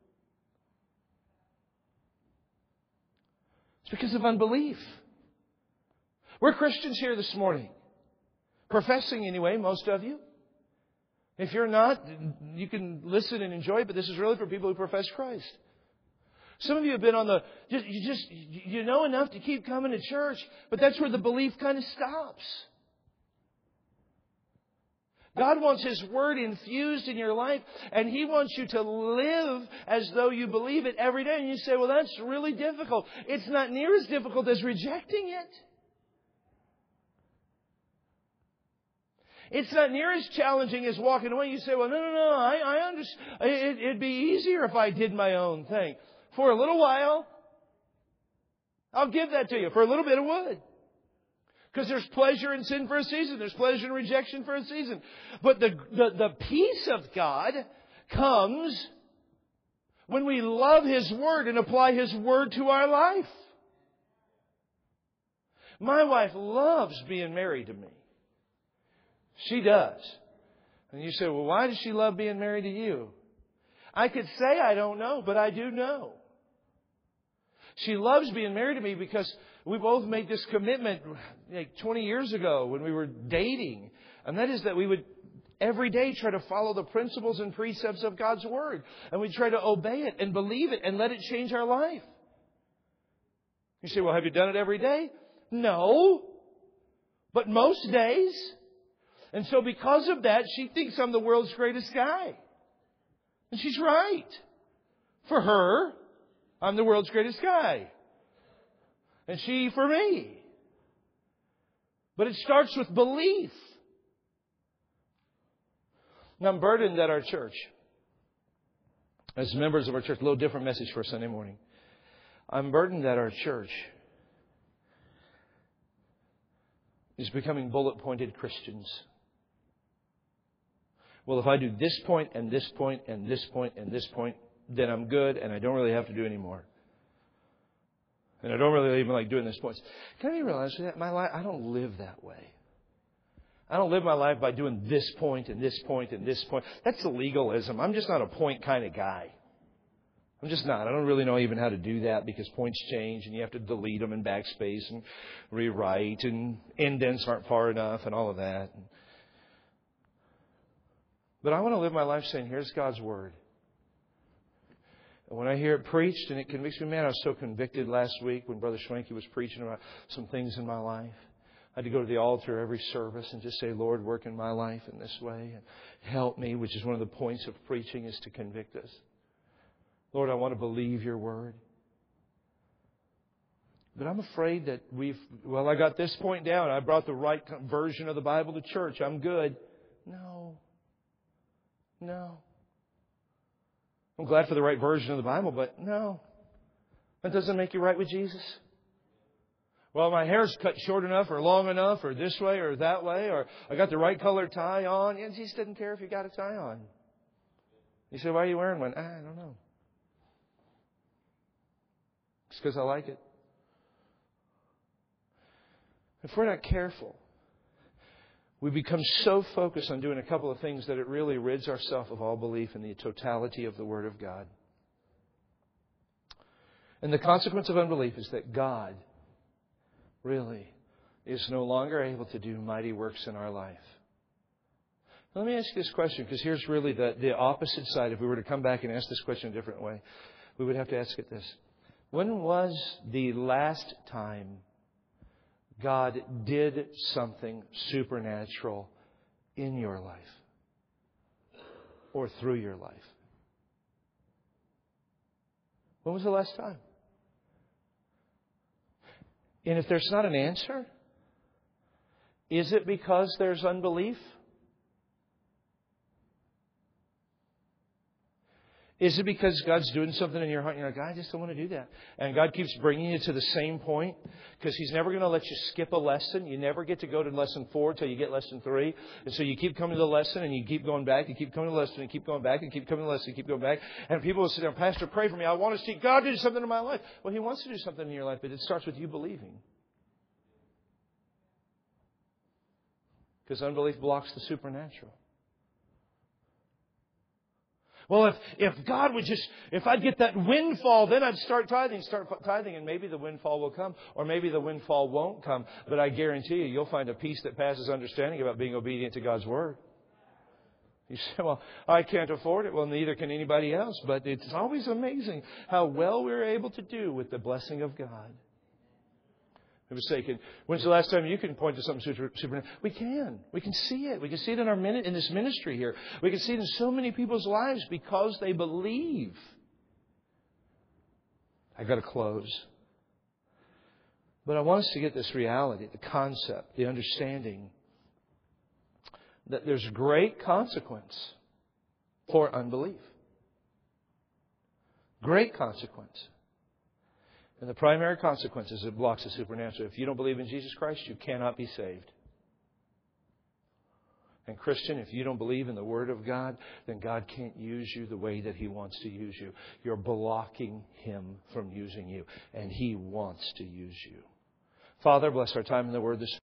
It's because of unbelief. We're Christians here this morning. Professing anyway, most of you. If you're not, you can listen and enjoy it, but this is really for people who profess Christ. Some of you have been on the, just, you just, you know enough to keep coming to church, but that's where the belief kind of stops. God wants His Word infused in your life, and He wants you to live as though you believe it every day. And you say, well, that's really difficult. It's not near as difficult as rejecting it. It's not near as challenging as walking away. You say, well, no, no, no, I, I understand. It, it'd be easier if I did my own thing. For a little while, I'll give that to you. For a little bit, it would. Because there's pleasure in sin for a season. There's pleasure in rejection for a season. But the, the, the peace of God comes when we love His Word and apply His Word to our life. My wife loves being married to me. She does. And you say, well, why does she love being married to you? I could say I don't know, but I do know. She loves being married to me because we both made this commitment like twenty years ago when we were dating. And that is that we would every day try to follow the principles and precepts of God's Word. And we try to obey it and believe it and let it change our life. You say, well, have you done it every day? No. But most days. And so because of that, she thinks I'm the world's greatest guy. And she's right. For her, I'm the world's greatest guy. And she for me. But it starts with belief. And I'm burdened that our church, as members of our church, a little different message for Sunday morning. I'm burdened that our church is becoming bullet-pointed Christians. Well, if I do this point and this point and this point and this point, then I'm good and I don't really have to do any more. And I don't really even like doing these points. Can you realize that? My life, I don't live that way. I don't live my life by doing this point and this point and this point. That's legalism. I'm just not a point kind of guy. I'm just not. I don't really know even how to do that because points change and you have to delete them in backspace and rewrite and indents aren't far enough and all of that. But I want to live my life saying, here's God's Word. And when I hear it preached and it convicts me, man, I was so convicted last week when Brother Schwenke was preaching about some things in my life. I had to go to the altar every service and just say, Lord, work in my life in this way and help me, which is one of the points of preaching, is to convict us. Lord, I want to believe your word. But I'm afraid that we've, well, I got this point down. I brought the right version of the Bible to church. I'm good. No. No. I'm glad for the right version of the Bible, but no. That doesn't make you right with Jesus. Well, my hair's cut short enough or long enough or this way or that way, or I got the right color tie on. Yeah, Jesus doesn't care if you got a tie on. You say, why are you wearing one? I don't know. It's because I like it. If we're not careful, we become so focused on doing a couple of things that it really rids ourselves of all belief in the totality of the Word of God. And the consequence of unbelief is that God really is no longer able to do mighty works in our life. Now, let me ask you this question, because here's really the, the opposite side. If we were to come back and ask this question a different way, we would have to ask it this. When was the last time God did something supernatural in your life or through your life? When was the last time? And if there's not an answer, is it because there's unbelief? Is it because God's doing something in your heart and you're like, I just don't want to do that? And God keeps bringing you to the same point because He's never going to let you skip a lesson. You never get to go to lesson four until you get lesson three. And so you keep coming to the lesson and you keep going back. You keep coming to the lesson and keep going back and keep coming to the lesson and keep going back. And people will sit down, Pastor, pray for me. I want to see God do something in my life. Well, He wants to do something in your life, but it starts with you believing. Because unbelief blocks the supernatural. Well, if, if God would just, if I'd get that windfall, then I'd start tithing, start tithing, and maybe the windfall will come, or maybe the windfall won't come. But I guarantee you, you'll find a peace that passes understanding about being obedient to God's Word. You say, well, I can't afford it. Well, neither can anybody else. But it's always amazing how well we're able to do with the blessing of God. For the sake of, when's the last time you can point to something super, supernatural? We can. We can see it. We can see it in our minute in this ministry here. We can see it in so many people's lives because they believe. I've got to close. But I want us to get this reality, the concept, the understanding that there's great consequence for unbelief. Great consequence. And the primary consequence is it blocks the supernatural. If you don't believe in Jesus Christ, you cannot be saved. And Christian, if you don't believe in the Word of God, then God can't use you the way that He wants to use you. You're blocking Him from using you. And He wants to use you. Father, bless our time in the Word this